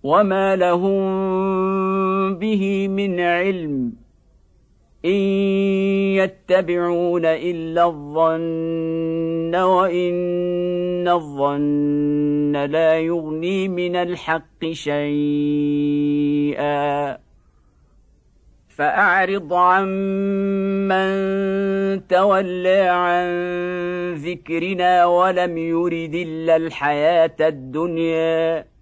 وما لهم به من علم إن يتبعون إلا الظن وإن الظن لا يغني من الحق شيئا فأعرض عمن تولى عن ذكرنا ولم يرد إلا الحياة الدنيا